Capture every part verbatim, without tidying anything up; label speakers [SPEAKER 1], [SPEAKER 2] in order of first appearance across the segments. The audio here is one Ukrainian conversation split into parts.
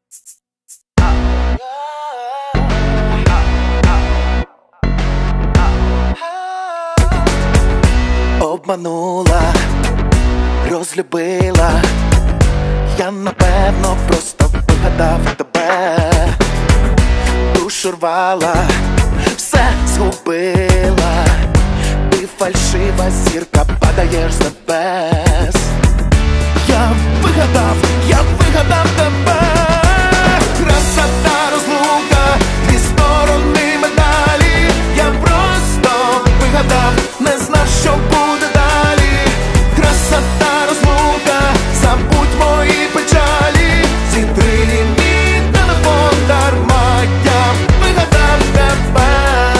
[SPEAKER 1] Обманула, розлюбила, я напевно просто вигадав тебе. Душу рвала, все згубила, ти фальшива зірка, падаєш з небес. Я вигадав, я вигадав тебе. Красота, розлука, дві сторони медалі. Я просто вигадав, не знав, що буде далі. Красота, розлука, забудь мої печалі. Зітри мій телефон дарма, я вигадав тебе.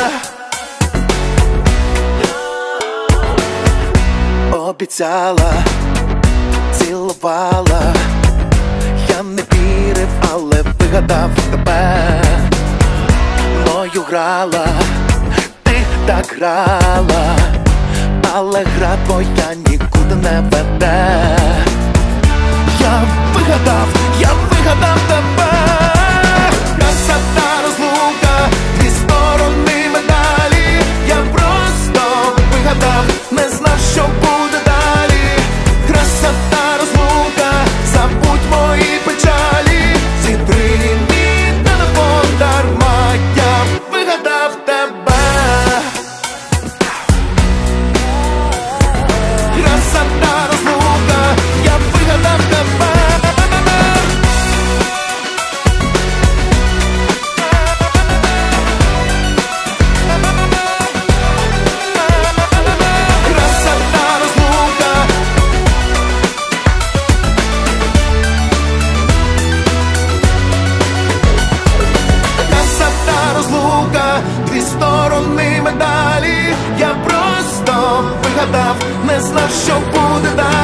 [SPEAKER 1] Обіцяла, цілувала, я не вірив, але вигадав тебе. Мною грала, ти так грала, але гра твоя нікуди не веде. Я вигадав, я вигадав тебе. Красота, розлука, дві сторони медалі. Я просто вигадав, не знав, що буде далі. Красота, розлука, забудь мої печалі. Зітри мій телефон дарма, я вигадав тебе. Красота, розлука, я вигадав тебе. Красота, розлука. Красота, розлука, дві сторони медалі. Я просто вигадав, не знав, що буде далі.